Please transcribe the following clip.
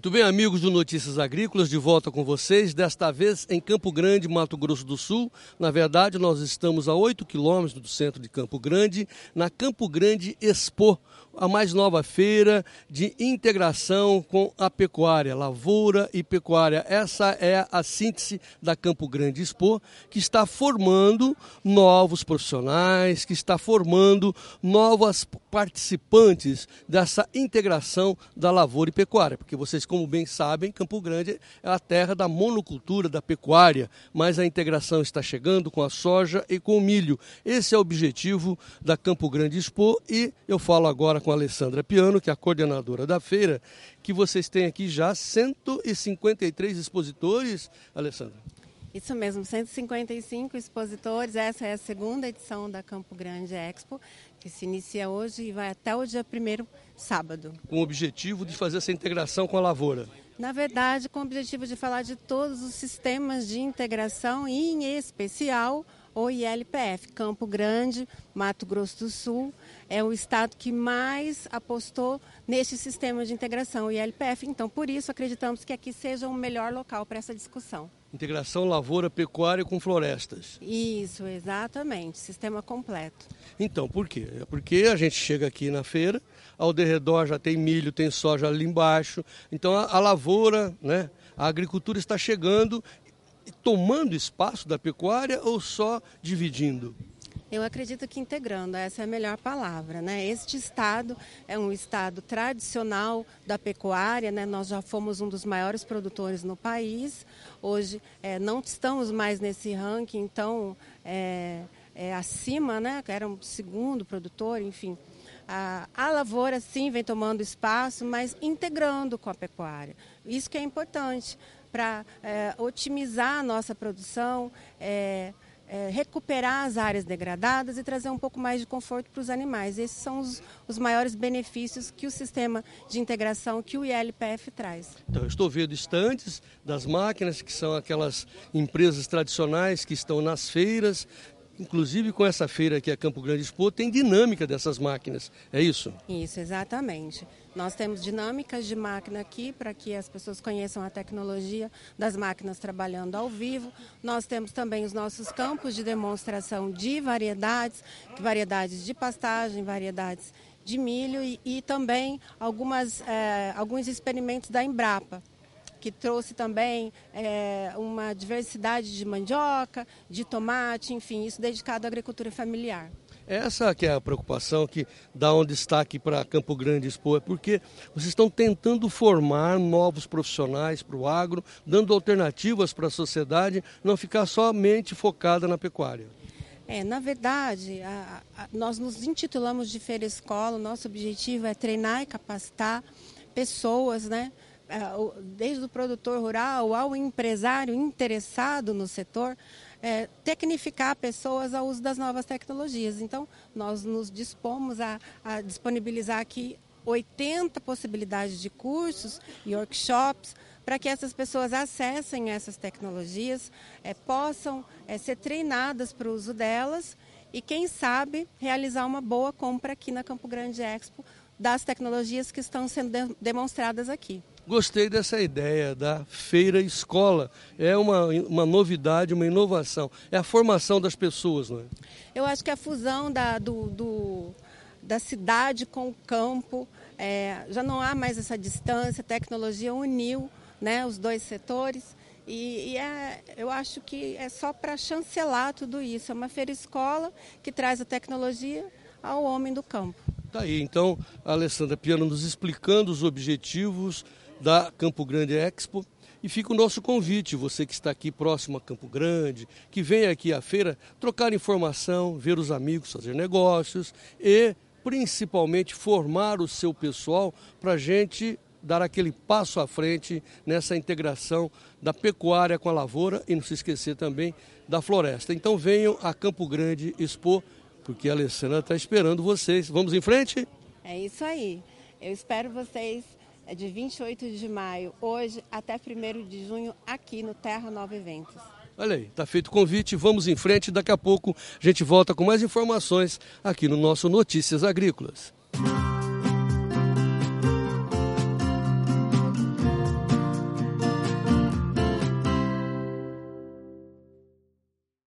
Muito bem, amigos do Notícias Agrícolas, de volta com vocês, desta vez em Campo Grande, Mato Grosso do Sul. Na verdade, nós estamos a 8 quilômetros do centro de Campo Grande, na Campo Grande Expo, a mais nova feira de integração com a pecuária, lavoura e pecuária. Essa é a síntese da Campo Grande Expo, que está formando novos profissionais, que está formando novas participantes dessa integração da lavoura e pecuária, porque vocês, como bem sabem, Campo Grande é a terra da monocultura, da pecuária, mas a integração está chegando com a soja e com o milho. Esse é o objetivo da Campo Grande Expo e eu falo agora com a Alessandra Piano, que é a coordenadora da feira, que vocês têm aqui já 153 expositores, Alessandra. Isso mesmo, 155 expositores. Essa é a segunda edição da Campo Grande Expo, que se inicia hoje e vai até o dia 1º, sábado. Com o objetivo de fazer essa integração com a lavoura. Na verdade, com o objetivo de falar de todos os sistemas de integração, e em especial o ILPF. Campo Grande, Mato Grosso do Sul, é o estado que mais apostou neste sistema de integração, o ILPF. Então, por isso, acreditamos que aqui seja o melhor local para essa discussão. Integração lavoura, pecuária com florestas. Isso, exatamente, sistema completo. Então, por quê? É porque a gente chega aqui na feira, ao derredor já tem milho, tem soja ali embaixo. Então, a lavoura, né, a agricultura está chegando, tomando espaço da pecuária ou só dividindo? Eu acredito que integrando, essa é a melhor palavra, né? Este estado é um estado tradicional da pecuária, né? Nós já fomos um dos maiores produtores no país, hoje não estamos mais nesse ranking, então acima, né? Era um segundo produtor, enfim. A lavoura sim vem tomando espaço, mas integrando com a pecuária. Isso que é importante para otimizar a nossa produção, recuperar as áreas degradadas e trazer um pouco mais de conforto para os animais. Esses são os maiores benefícios que o sistema de integração, que o ILPF traz. Então, eu estou vendo estandes das máquinas, que são aquelas empresas tradicionais que estão nas feiras. Inclusive com essa feira aqui, a Campo Grande Expo, tem dinâmica dessas máquinas, é isso? Isso, exatamente. Nós temos dinâmicas de máquina aqui para que as pessoas conheçam a tecnologia das máquinas trabalhando ao vivo. Nós temos também os nossos campos de demonstração de variedades de pastagem, variedades de milho e também alguns experimentos da Embrapa, que trouxe também uma diversidade de mandioca, de tomate, enfim, isso dedicado à agricultura familiar. Essa que é a preocupação que dá um destaque para Campo Grande Expo, é porque vocês estão tentando formar novos profissionais para o agro, dando alternativas para a sociedade, não ficar somente focada na pecuária. Na verdade, nós nos intitulamos de Feira Escola, o nosso objetivo é treinar e capacitar pessoas, né? Desde o produtor rural ao empresário interessado no setor, tecnificar pessoas ao uso das novas tecnologias. Então, nós nos dispomos a disponibilizar aqui 80 possibilidades de cursos e workshops para que essas pessoas acessem essas tecnologias, possam ser treinadas para o uso delas e, quem sabe, realizar uma boa compra aqui na Campo Grande Expo das tecnologias que estão sendo demonstradas aqui. Gostei dessa ideia da feira escola, é uma novidade, uma inovação, é a formação das pessoas, não é? Eu acho que a fusão da cidade com o campo, já não há mais essa distância, a tecnologia uniu, né, os dois setores eu acho que é só para chancelar tudo isso, é uma feira escola que traz a tecnologia ao homem do campo. Tá aí, então, a Alessandra Piano nos explicando os objetivos da Campo Grande Expo, e fica o nosso convite, você que está aqui próximo a Campo Grande, que vem aqui à feira trocar informação, ver os amigos, fazer negócios e principalmente formar o seu pessoal para a gente dar aquele passo à frente nessa integração da pecuária com a lavoura e não se esquecer também da floresta. Então venham a Campo Grande Expo, porque a Alessandra está esperando vocês. Vamos em frente? É isso aí. Eu espero vocês de 28 de maio, hoje, até 1º de junho, aqui no Terra Nova Eventos. Olha aí, está feito o convite, vamos em frente. Daqui a pouco a gente volta com mais informações aqui no nosso Notícias Agrícolas.